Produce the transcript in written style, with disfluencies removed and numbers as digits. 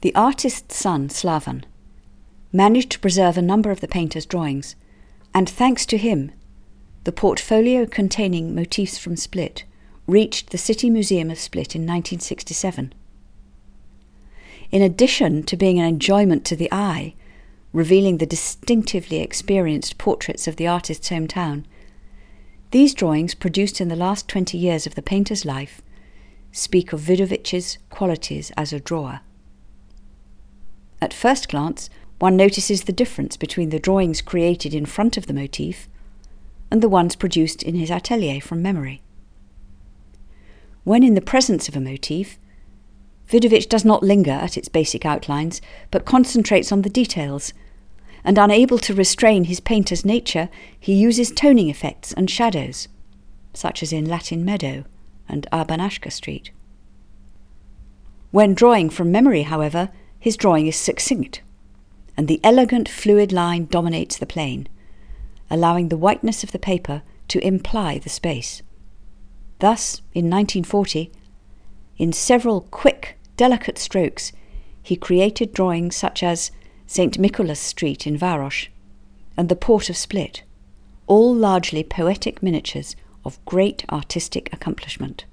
The artist's son, Slavan, managed to preserve a number of the painter's drawings, and thanks to him, the portfolio containing motifs from Split reached the City Museum of Split in 1967. In addition to being an enjoyment to the eye, revealing the distinctively experienced portraits of the artist's hometown, these drawings, produced in the last 20 years of the painter's life, speak of Vidovic's qualities as a drawer. At first glance, one notices the difference between the drawings created in front of the motif and the ones produced in his atelier from memory. When in the presence of a motif, Vidovic does not linger at its basic outlines, but concentrates on the details, and unable to restrain his painter's nature, he uses toning effects and shadows, such as in Latin Meadow and Arbanashka Street. When drawing from memory, however, his drawing is succinct, and the elegant fluid line dominates the plane, allowing the whiteness of the paper to imply the space. Thus, in 1940, in several quick, delicate strokes, he created drawings such as St. Michaelis Street in Varosh and the Port of Split, all largely poetic miniatures of great artistic accomplishment.